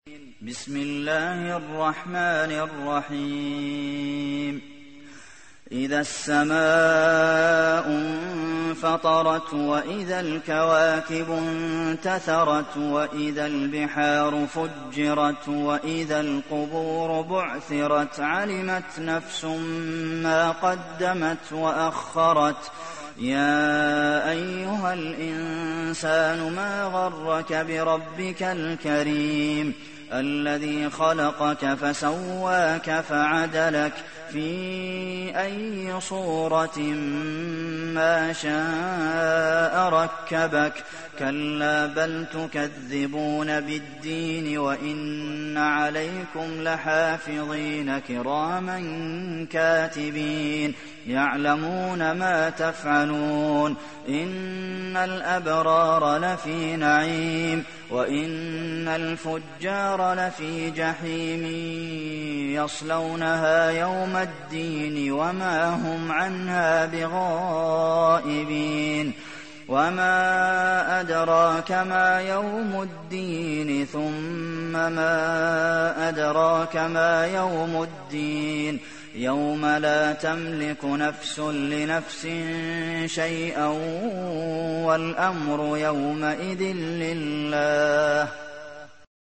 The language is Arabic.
بسم الله الرحمن الرحيم إذا السماء انفطرت وإذا الكواكب انتثرت وإذا البحار فجرت وإذا القبور بعثرت علمت نفس ما قدمت وأخرت يا أيها الإنسان ما غرك بربك الكريم الذي خلقك فسواك فعدلك في أي صورة ما شاء ركبك كلا بل تكذبون بالدين وإن عليكم لحافظين كراما كاتبين يعلمون ما تفعلون إن الأبرار لفي نعيم وإن الفجار لفي جحيم يصلونها يوم الدين وما هم عنها بغائبين وما أدراك ما يوم الدين ثم ما أدراك ما يوم الدين يوم لا تملك نفس لنفس شيئا والأمر يومئذ لله